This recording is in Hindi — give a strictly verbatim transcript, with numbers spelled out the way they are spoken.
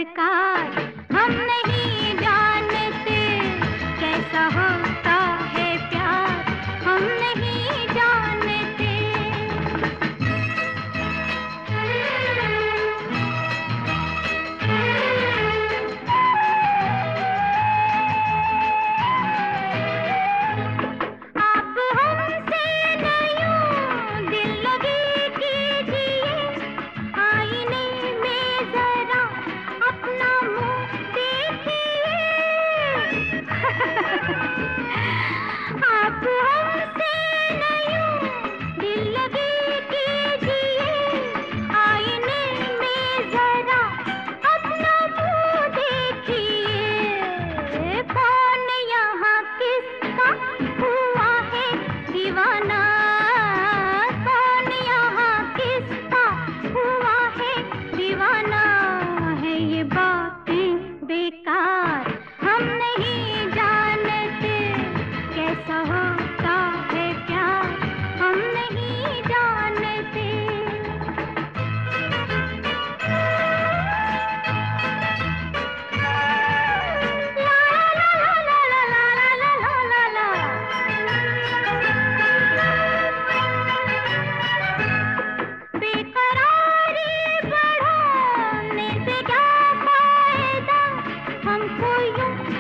सरकार, हम नहीं जानते कैसा होता है प्यार, हम नहीं जानते। आप हमसे नहीं दिल लगी कीजिए, आईने में जरा अपना मुंह देखिए। आप हमसे नहीं दिल लगी कीजिए, आईने में जरा अपना मुंह देखिए। कौन यहाँ किसका हुआ है दीवाना, कौन यहाँ किसका हुआ है दीवाना। है ये बातें बेकार, हम नहीं जानते कैसा होता है प्यार, हम नहीं जानते। बेकरारी बढ़ाने से क्या फायदा, हमको यूं